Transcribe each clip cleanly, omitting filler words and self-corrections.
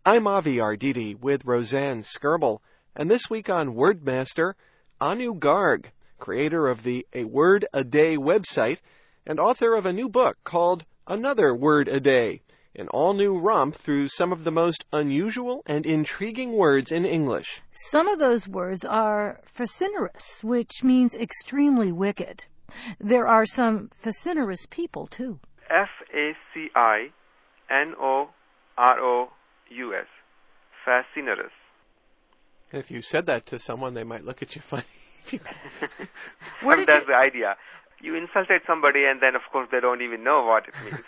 I'm Avi Arditi with Roseanne Skirble, and this week on Wordmaster, Anu Garg, creator of the A Word a Day website and author of a new book called Another Word a Day, an all-new romp through some of the most unusual and intriguing words in English. Some of those words are fascinerous, which means extremely wicked. There are some fascinerous people, too. F-A-C-I-N-O-R-O-U-S. Fascinerous. If you said that to someone, they might look at you funny. That's the idea. You insulted somebody and then, of course, they don't even know what it means.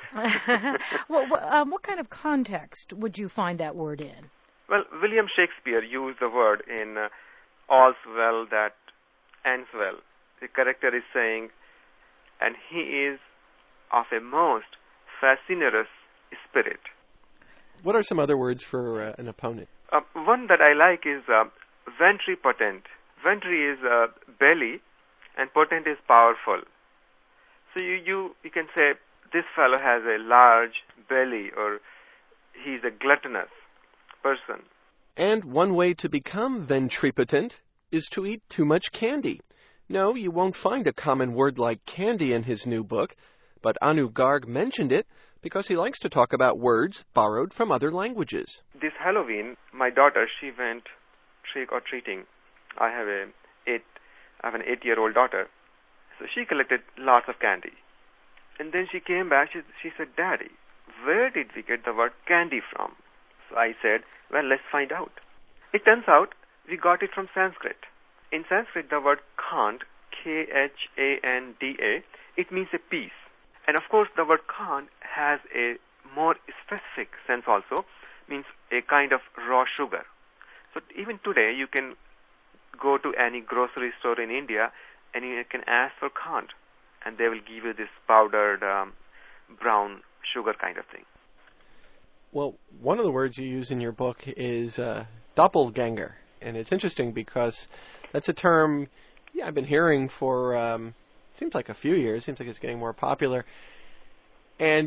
What kind of context would you find that word in? Well, William Shakespeare used the word in All's Well That Ends Well. The character is saying, and he is of a most fascinerous spirit. What are some other words for an opponent? One that I like is ventripotent. Ventri is belly, and potent is powerful. So you can say this fellow has a large belly, or he's a gluttonous person. And one way to become ventripotent is to eat too much candy. No, you won't find a common word like candy in his new book, but Anu Garg mentioned it because he likes to talk about words borrowed from other languages. This Halloween, my daughter, she went trick-or-treating. I have an 8-year-old daughter. So she collected lots of candy. And then she came back, she said, "Daddy, where did we get the word candy from?" So I said, well, let's find out. It turns out we got it from Sanskrit. In Sanskrit, the word khand, K-H-A-N-D-A, it means a piece. And of course, the word khand has a more specific sense also, means a kind of raw sugar. So even today, you can go to any grocery store in India and you can ask for khand, and they will give you this powdered brown sugar kind of thing. Well, one of the words you use in your book is doppelganger, and it's interesting because that's a term I've been hearing for seems like a few years. Seems like it's getting more popular. And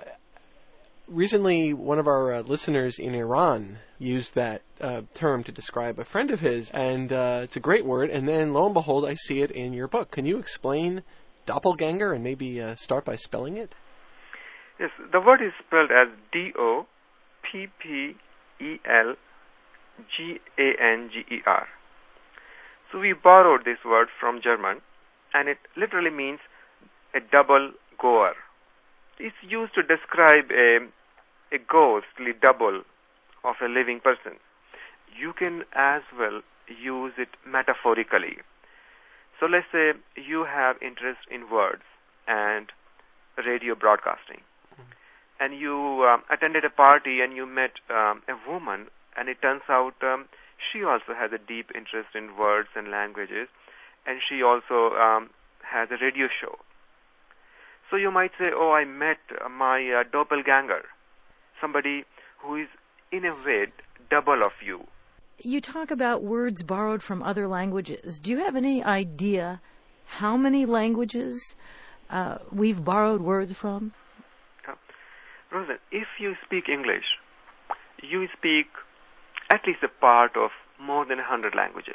recently, one of our listeners in Iran used that term to describe a friend of his, and it's a great word. And then, lo and behold, I see it in your book. Can you explain doppelganger and maybe start by spelling it? Yes, the word is spelled as D-O-P-P-E-L-G-A-N-G-E-R. So we borrowed this word from German, and it literally means a double goer. It's used to describe a ghostly double of a living person. You can as well use it metaphorically. So let's say you have interest in words and radio broadcasting. And you attended a party and you met a woman, and it turns out she also has a deep interest in words and languages, and she also has a radio show. So you might say, oh, I met my doppelganger, somebody who is in a way double of you. You talk about words borrowed from other languages. Do you have any idea how many languages we've borrowed words from? Rosen, if you speak English, you speak at least a part of more than 100 languages.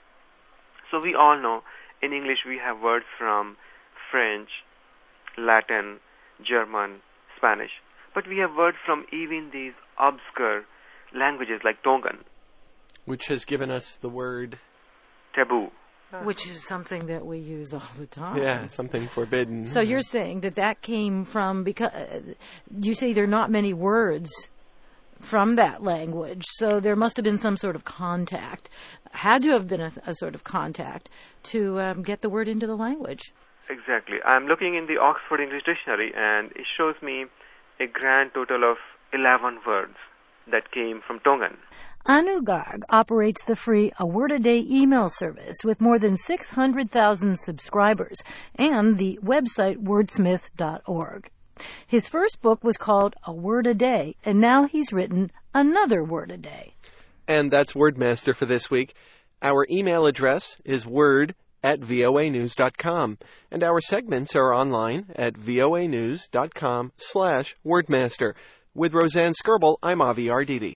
So we all know in English we have words from French, Latin, German, Spanish. But we have words from even these obscure languages like Tongan. Which has given us the word taboo. Which is something that we use all the time. Yeah, something forbidden. So you're saying that came from, because you say there are not many words from that language, so there must have been some sort of contact. Had to have been a sort of contact to get the word into the language. Exactly. I'm looking in the Oxford English Dictionary, and it shows me a grand total of 11 words that came from Tongan. Anu Garg operates the free A Word a Day email service with more than 600,000 subscribers and the website wordsmith.org. His first book was called A Word a Day, and now he's written Another Word a Day. And that's Wordmaster for this week. Our email address is word@voanews.com, and our segments are online at voanews.com/wordmaster. With Roseanne Skirble, I'm Avi Arditi.